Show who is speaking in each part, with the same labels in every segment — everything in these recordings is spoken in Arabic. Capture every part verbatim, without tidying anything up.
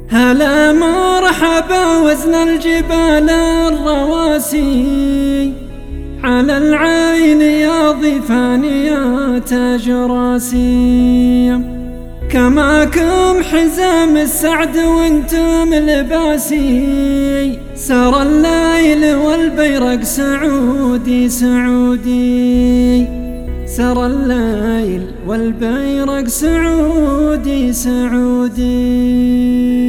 Speaker 1: هلا مرحبا وزن الجبال الرواسي، على العين يا ضيفان يا تاج راسي، كماكم حزام السعد وانتم لباسي، سرى الليل والبيرق سعودي سعودي، سرى الليل والبيرق سعودي سعودي.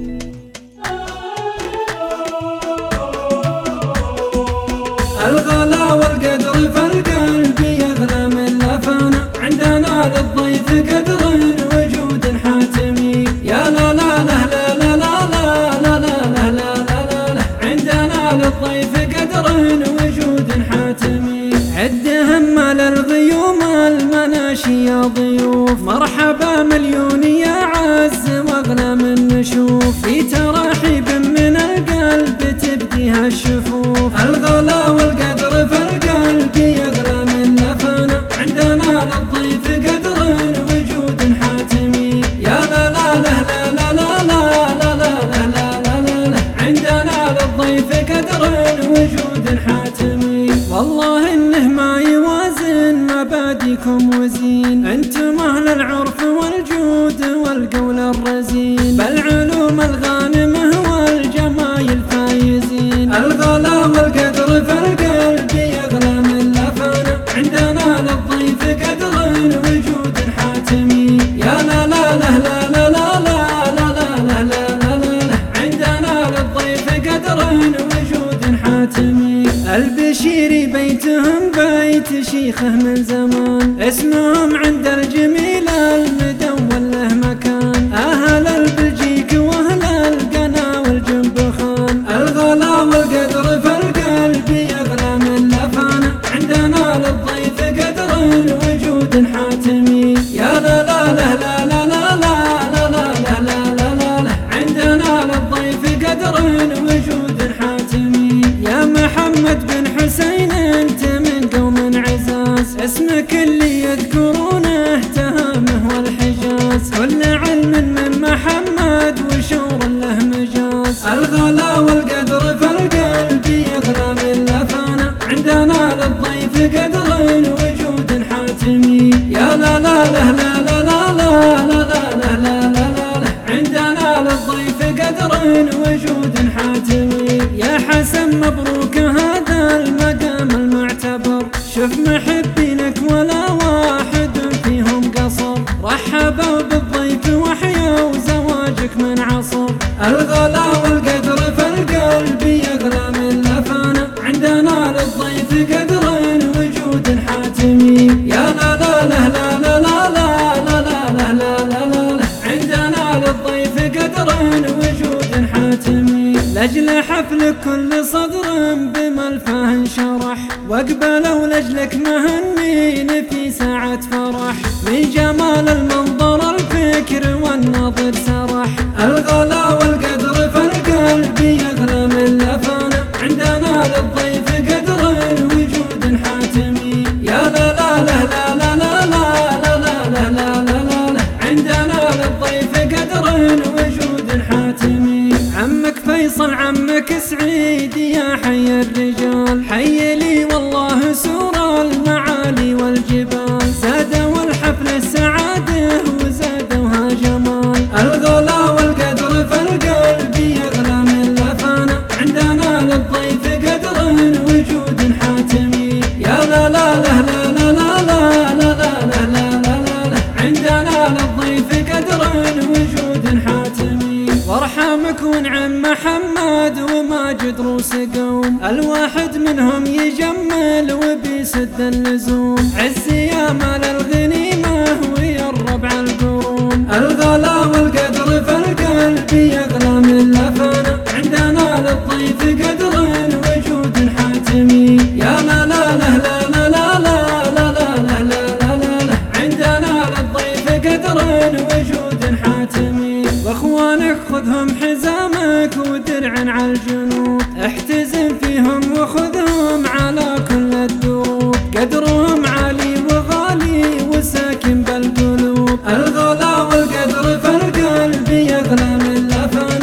Speaker 1: الغلا والقدر في القلب يغلى من لفانا، عندنا للضيف قدر وجود حاتمي، يا لا لا لا لا لا لا لا لا لا لا لا لا، عندنا للضيف قدر وجود حاتمي، عدهم للغيوم المناشي يا ضيوف، مرحبا مليون يا عز واغلى من نشوف، في تراحيب من القلب تبديها الشفوف، الغلا والقدر في القلب يغلى من لفانا، عندنا للضيف قدر وجود حاتمي، يا لا لا لا لا لا لا لا لا لا لا لا، عندنا للضيف قدر وجود حاتمي، والله انه ما يوازن مبادئكم وزين، انتم اهل العرف والجود والقول الرزين، بالعلوم الغانمه والجمايل فايزين، الغلا والقدر في القلب يغلى من لفانا، عندنا للضيف قدر وجود حاتمي، يا لا لا لا لا لا لا لا لا لا لا لا، عندنا للضيف قدر وجود حاتمي، البشيري بيتهم بيت شيخه من زمان، اسمهم عند الجميل المدون له مكان، اهل البلجيك واهل القنا والجنبخان، الغلا والقدر في القلب يغلى من لفانا، عندنا للضيف قدر وجود حاتمي، يا لا لا لا لا لا لا لا لا لا لا لا، عندنا للضيف قدر وجود حاتمي، يا محمد بن حسين انت من قوم عزاز، اسمك اللي يذكرونه تهامه والحجاز، كل علم من محمد وشور له مجاز، الغلا والقدر في القلب يغلى من لفانا، عندنا للضيف قدر وجود حاتمي، يا لا لا لا لا لا لا لا لا لا لا لا، عندنا للضيف قدر وجود حاتمي، يا حسن مبروك هذا المقام المعتبر، شوف محبينك ولا واحد فيهم قصر، رحبوا بالضيف وحيوا زواجك من عصر، الغلا والقدر في القلب يغلى من لفانا، عندنا للضيف قدر وجود حاتمي، يا لا لا لا لا لا لا لا لا لا لا لا، عندنا للضيف قدر وجود حاتمي، لاجل حفلك كل صدر بملفه انشرح، واقبلوا لاجلك مهنين في ساعة فرح، من جمال المنظر الفكر والنظر سرح، الغلا والقدر في القلب يغلى من لفانا، عندنا للضيف قدر وجود حاتمي، يا لا لا لا لا لا لا لا لا لا لا لا، عندنا للضيف قدر وجود حاتمي، عمك فيصل عمك سعيد يا حي الرجال، حي لي والله سور المعالي والجبال، زادوا الحفل السعاده وزادوها جمال، الغلا والقدر في القلب يغلى من لفانا، عندنا للضيف قدر وجود حاتمي، يا لا لا لا لا لا لا لا لا لا لا لا، عندنا للضيف قدر وجود حاتمي، وارحمك ونعم محمد وماجد روس قوم، الواحد منهم يجمل وبيسد اللزوم، عز يا مال الغنيمه ويا الربع القروم، الغلا والقدر في القلب يغلى من لفانا، عندنا للضيف قدر وجود حاتمي، يا لا لا لا لا لا لا لا لا لا لا، عندنا للضيف قدر وجود حاتمي، واخوانك خذهم حزامك ودرع على الجنوب، احتزم فيهم وخذهم على كل الدروب، قدرهم عالي وغالي وساكن بالقلوب، الغلا والقدر في القلب يغلى من لفانا،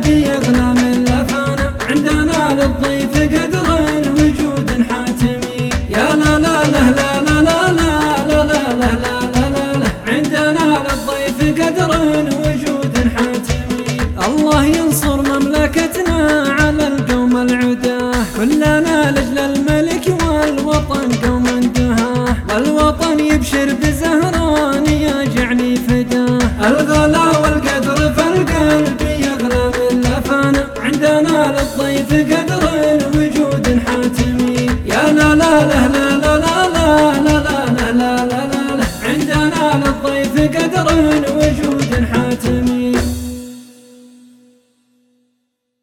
Speaker 1: قلبي يغلى من لفانا، عندنا للضيف قدر وجود حاتمي. يا لا لا لا لا لا لا لا لا لا لا لا لا، عندنا للضيف قدر وجود حاتمي. الله ينصر مملكتنا على القوم العداه، كلنا لأجل الملك والوطن قوم انتهاه، والوطن يبشر بزهران يجعني فداه. الغلا والقدر في القلب يغلى من لفانا، عندنا للضيف قدر وجود حاتمي. يا لا لا لا لا لا لا لا لا لا لا لا لا، عندنا للضيف قدر وجود